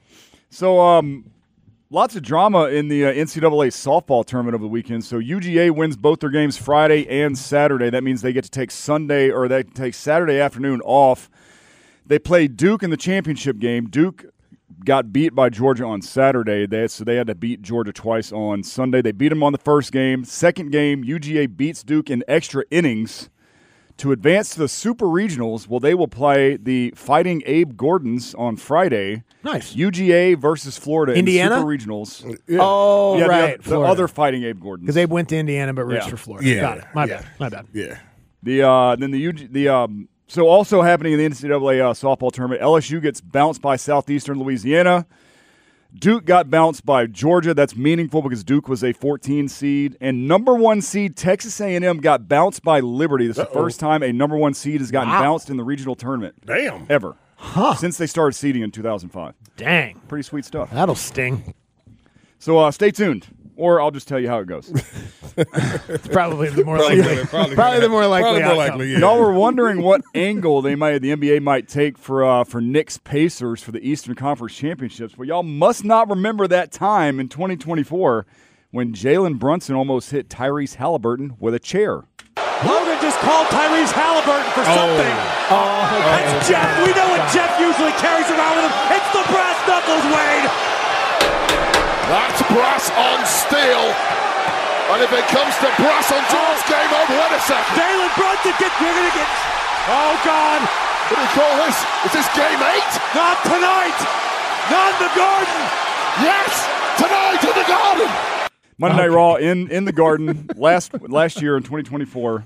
So, um, lots of drama in the uh, N C double A softball tournament over the weekend. So U G A wins both their games Friday and Saturday. That means they get to take Sunday or they take Saturday afternoon off. They play Duke in the championship game. Duke got beat by Georgia on Saturday, they, so they had to beat Georgia twice on Sunday. They beat them on the first game. Second game, U G A beats Duke in extra innings. To advance to the Super Regionals, well, they will play the Fighting Abe Gordons on Friday. Nice. U G A versus Florida Indiana? in Super Regionals. Oh, Yeah, the right. oth- the, other Fighting Abe Gordons. Because they went to Indiana but roots Yeah. for Florida. Yeah. Got it. My Yeah. bad. My bad. Yeah. The uh, then the U G, the um, so also happening in the N C double A uh, softball tournament, L S U gets bounced by Southeastern Louisiana. Duke got bounced by Georgia. That's meaningful because Duke was a fourteen seed, and number one seed Texas A and M got bounced by Liberty. This is the first time a number one seed has gotten Wow. bounced in the regional tournament Damn. ever Huh. since they started seeding in two thousand five. Dang. Pretty sweet stuff. That'll sting. So uh, stay tuned, or I'll just tell you how it goes. It's probably the more Probably likely. gonna- probably Probably gonna- the more likely. Probably more outcome. likely, yeah. Y'all were wondering what angle they might, the N B A might take for uh, for Knicks Pacers for the Eastern Conference Championships. Well, y'all must not remember that time in twenty twenty-four when Jalen Brunson almost hit Tyrese Halliburton with a chair. Logan just called Tyrese Halliburton for something. Oh, That's Jeff. We know what Jeff usually carries around with him. It's the brass knuckles, Wade. That's brass on steel. And if it comes to brass on George game on, wait a second. Jalen Brunson, get, you're going to get. Oh, God. What do you call this? Is this game eight? Not tonight. Not in the Garden. Yes, tonight in the Garden. Monday Night Raw in, in the Garden last last year in twenty twenty-four.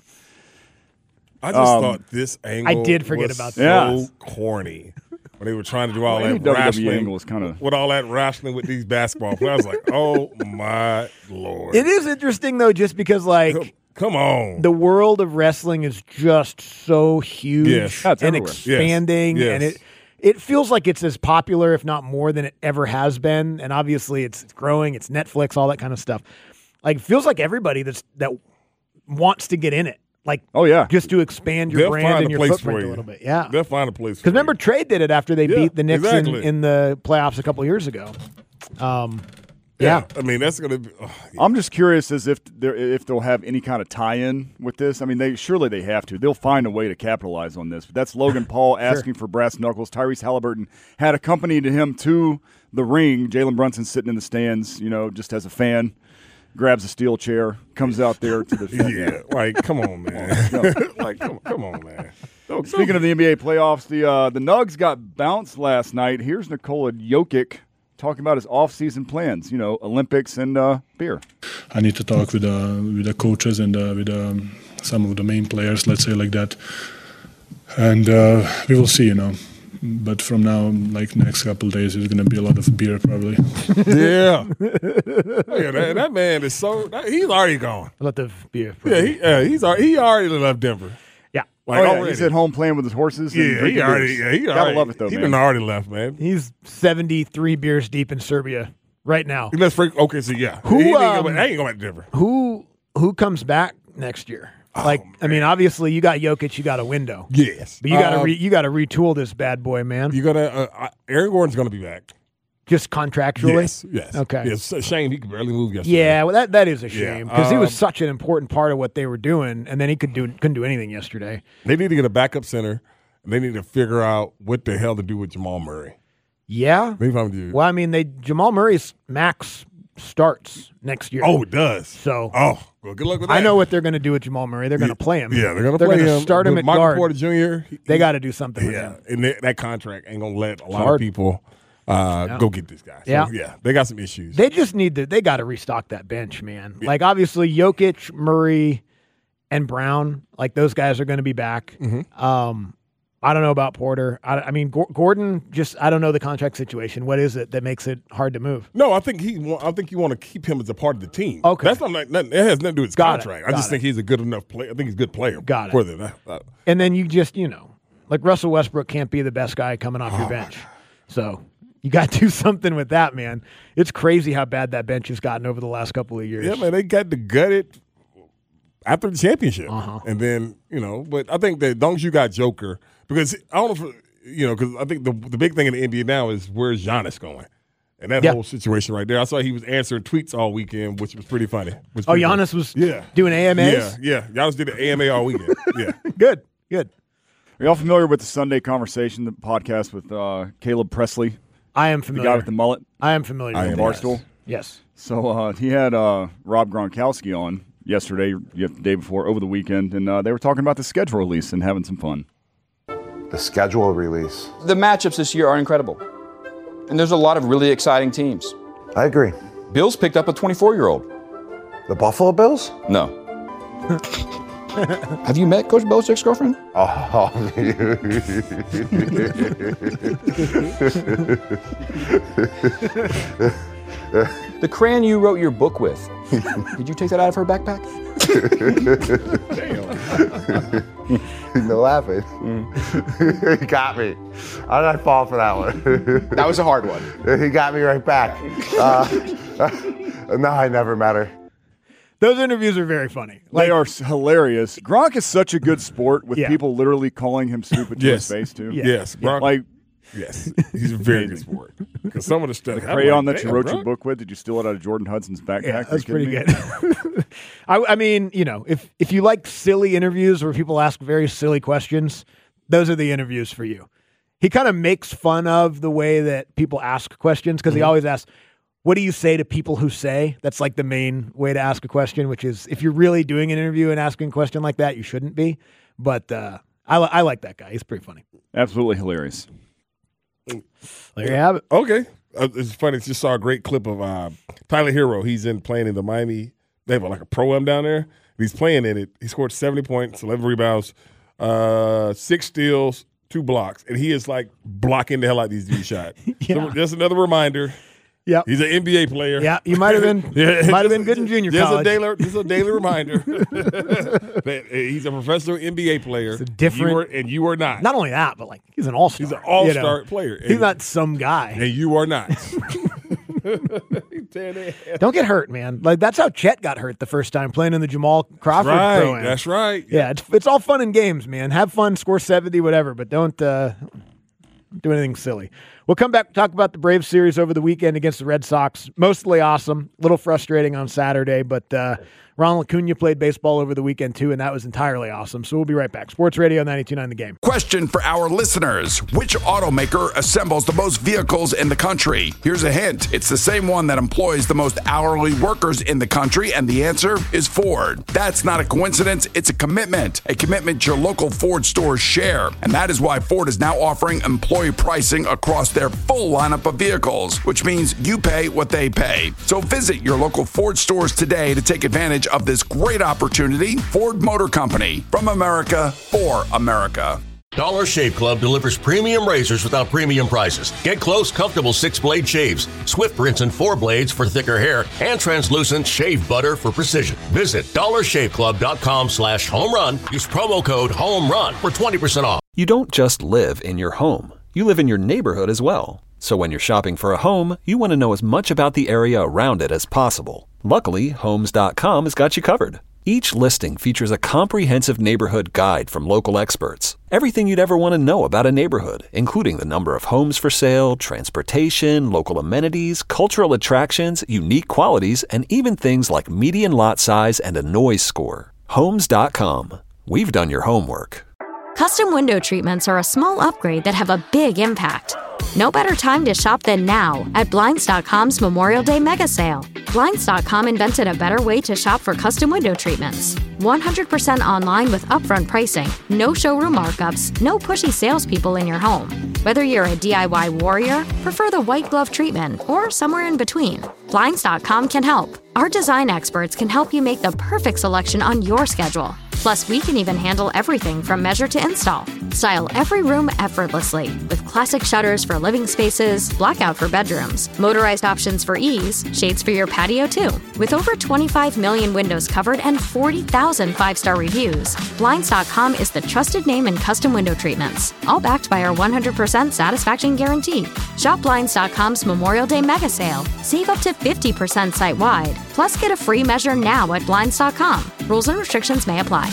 I just Um, thought this angle I did forget was about so that. Yeah. corny when they were trying to do all Well, any that W W E wrestling. angle is kinda- with all that wrestling with these basketball players. I was like, oh my Lord. It is interesting though, just because like Come, come on. the world of wrestling is just so huge Yes. That's and everywhere. expanding, Yes. and it it feels like it's as popular, if not more, than it ever has been. And obviously, it's, it's growing. It's Netflix, all that kind of stuff. Like, it feels like everybody that's that wants to get in it. Like, Oh, yeah. just to expand your They'll brand find and a your place footprint for a you. little bit. Yeah. They'll find a place. Because remember, Trade did it after they Yeah, beat the Knicks in, exactly. in the playoffs a couple years ago. Um, yeah. I mean, that's gonna be. Oh, yeah. I'm just curious as if they're, if they'll have any kind of tie-in with this. I mean, they surely they have to. They'll find a way to capitalize on this. But that's Logan Paul asking for brass knuckles. Tyrese Halliburton had accompanied him to the ring. Jalen Brunson sitting in the stands, you know, just as a fan, grabs a steel chair, comes out there to the Yeah, like come on, man. like come, come on, man. Don't- Speaking of the N B A playoffs, the uh, the Nugs got bounced last night. Here's Nikola Jokic talking about his off-season plans. You know, Olympics and uh, beer. I need to talk with the with the coaches and uh, with um, some of the main players. Let's say like that. and uh, we will see, you know. But from now, like next couple of days, there's going to be a lot of beer probably. Yeah. yeah that, that man is so – he's already gone. A lot of beer. Probably. Yeah, he, uh, he's already, he already left Denver. Yeah. Like, oh, yeah, already. he's at home playing with his horses. Yeah, he already – yeah, he Gotta already, love it, though, he man. He already left, man. He's seventy-three beers deep in Serbia right now. He lets Frank – okay, so yeah. Who, he ain't um, going, I ain't going back to Denver. Who, who comes back next year? Like, oh, I mean, obviously, you got Jokic, you got a window. Yes, but you got to um, re, you got to retool this bad boy, man. You got to. Uh, Aaron Gordon's going to be back, just contractually. Yes, yes. Okay. It's a shame he could barely move yesterday. Yeah, well, that that is a shame because yeah. um, he was such an important part of what they were doing, and then he could do couldn't do anything yesterday. They need to get a backup center. And they need to figure out what the hell to do with Jamal Murray. Yeah. Maybe I'm do. Well, I mean, they Jamal Murray's max starts next year. Oh, it does. So, oh, well, good luck with that. I know what they're going to do with Jamal Murray. They're going to play him. Yeah, they're going to they're play gonna him. Start him at Michael guard. Porter Junior He, they got to do something. Yeah, with him. and they, that contract ain't going to let a lot hard. of people uh, yeah. go get this guy. So, yeah, yeah, they got some issues. They just need to. They got to restock that bench, man. Yeah. Like obviously, Jokic, Murray, and Brown. Like those guys are going to be back. Mm-hmm. Um, I don't know about Porter. I, I mean, G- Gordon. Just I don't know the contract situation. What is it that makes it hard to move? No, I think he. I think you want to keep him as a part of the team. Okay, that's not like nothing. It has nothing to do with his got contract. It, I just it. think he's a good enough player. I think he's a good player. Got for it. them. Uh, and then you just you know, like Russell Westbrook can't be the best guy coming off oh your bench. So you got to do something with that, man. It's crazy how bad that bench has gotten over the last couple of years. Yeah, man, they got to gut it after the championship, uh-huh. and then you know. But I think that as long as you got Joker. Because I don't know, if, you know, because I think the the big thing in the N B A now is where's Giannis going, and that yeah. whole situation right there. I saw he was answering tweets all weekend, which was pretty funny. Was oh, pretty Giannis funny. was yeah. doing A M As. Yeah, yeah. Giannis did an A M A all weekend. Yeah, good, good. Are y'all familiar with the Sunday Conversation, the podcast with uh, Caleb Presley? I am familiar. The guy with the mullet. I am familiar. I with am Barstool. Yes. So uh, he had uh, Rob Gronkowski on yesterday, the day before, over the weekend, and uh, they were talking about the schedule release and having some fun. The schedule release. The matchups this year are incredible. And there's a lot of really exciting teams. I agree. Bills picked up a twenty-four-year-old. The Buffalo Bills? No. Have you met Coach Belichick's girlfriend? Oh, the crayon you wrote your book with. Did you take that out of her backpack? Damn. No laughing. Mm. He got me. How did I fall for that one? That was a hard one. He got me right back. Uh, no, I never met her. Those interviews are very funny. Like, they are hilarious. Gronk is such a good sport with yeah. people literally calling him stupid to yes. his face, too. Yeah. Yes. Gronk, like, yes. He's a very good sport. Because some of the stuff. The crayon like, that you wrote Gronk? your book with, did you steal it out of Jordan Hudson's backpack? Yeah, that's pretty me? good. I, I mean, you know, if, if you like silly interviews where people ask very silly questions, those are the interviews for you. He kind of makes fun of the way that people ask questions because mm-hmm. he always asks, what do you say to people who say? That's like the main way to ask a question, which is if you're really doing an interview and asking a question like that, you shouldn't be. But uh, I, I like that guy. He's pretty funny. Absolutely hilarious. There you have it. Okay. Uh, it's funny. Just saw a great clip of uh, Tyler Hero. He's in playing in the Miami. They have like a pro-am down there. He's playing in it. He scored seventy points, eleven rebounds, uh, six steals, two blocks. And he is like blocking the hell out of these dudes' shot. yeah. So just another reminder. Yeah, he's an N B A player. Yeah, you might have been yeah, might have been good in junior just college. A daily, just a daily reminder that he's a professional N B A player. It's a different, you are, and you are not. Not only that, but like he's an all-star. He's an all-star you know? player. He's not some guy, and you are not. Don't get hurt, man. Like that's how Chet got hurt the first time playing in the Jamal Crawford That's right. pro-am. That's right. Yeah, it's it's all fun and games, man. Have fun, score seventy, whatever, but don't uh, do anything silly. We'll come back and talk about the Braves series over the weekend against the Red Sox. Mostly awesome. A little frustrating on Saturday, but uh, Ronald Acuna played baseball over the weekend too, and that was entirely awesome. So we'll be right back. Sports Radio ninety-two point nine The Game. Question for our listeners. Which automaker assembles the most vehicles in the country? Here's a hint. It's the same one that employs the most hourly workers in the country, and the answer is Ford. That's not a coincidence. It's a commitment. A commitment your local Ford stores share. And that is why Ford is now offering employee pricing across their full lineup of vehicles, which means you pay what they pay. So visit your local Ford stores today to take advantage of this great opportunity. Ford Motor Company, from America for America. Dollar Shave Club delivers premium razors without premium prices. Get close, comfortable six-blade shaves, Swift rinse and four blades for thicker hair, and translucent shave butter for precision. Visit dollar shave club dot com slash home run. Use promo code HOMERUN for twenty percent off. You don't just live in your home. You live in your neighborhood as well. So when you're shopping for a home, you want to know as much about the area around it as possible. Luckily, homes dot com has got you covered. Each listing features a comprehensive neighborhood guide from local experts. Everything you'd ever want to know about a neighborhood, including the number of homes for sale, transportation, local amenities, cultural attractions, unique qualities, and even things like median lot size and a noise score. homes dot com. We've done your homework. Custom window treatments are a small upgrade that have a big impact. No better time to shop than now at Blinds dot com's Memorial Day Mega Sale. Blinds dot com invented a better way to shop for custom window treatments. one hundred percent online with upfront pricing, no showroom markups, no pushy salespeople in your home. Whether you're a D I Y warrior, prefer the white glove treatment, or somewhere in between, Blinds dot com can help. Our design experts can help you make the perfect selection on your schedule. Plus, we can even handle everything from measure to install. Style every room effortlessly with classic shutters for living spaces, blackout for bedrooms, motorized options for ease, shades for your patio too. With over twenty-five million windows covered and forty thousand five-star reviews, Blinds dot com is the trusted name in custom window treatments, all backed by our one hundred percent satisfaction guarantee. Shop Blinds dot com's Memorial Day Mega Sale. Save up to fifty percent site-wide. Plus, get a free measure now at Blinds dot com. Rules and restrictions may apply.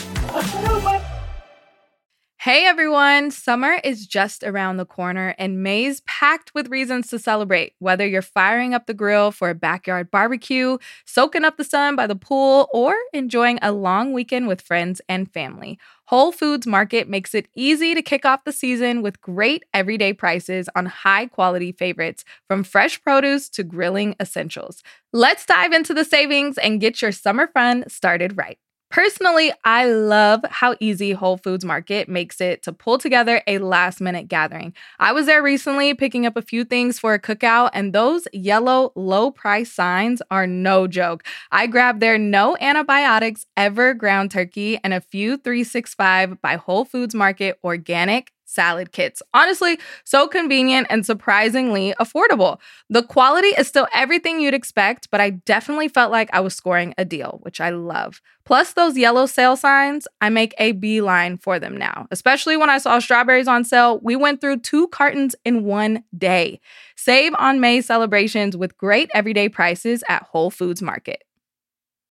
Hey everyone, summer is just around the corner and May's packed with reasons to celebrate. Whether you're firing up the grill for a backyard barbecue, soaking up the sun by the pool, or enjoying a long weekend with friends and family, Whole Foods Market makes it easy to kick off the season with great everyday prices on high-quality favorites, from fresh produce to grilling essentials. Let's dive into the savings and get your summer fun started right. Personally, I love how easy Whole Foods Market makes it to pull together a last-minute gathering. I was there recently picking up a few things for a cookout, and those yellow low-price signs are no joke. I grabbed their no antibiotics ever ground turkey and a few three sixty-five by Whole Foods Market organic salad kits. Honestly, so convenient and surprisingly affordable. The quality is still everything you'd expect, but I definitely felt like I was scoring a deal, which I love. Plus, those yellow sale signs, I make a beeline for them now. Especially when I saw strawberries on sale, we went through two cartons in one day. Save on May celebrations with great everyday prices at Whole Foods Market.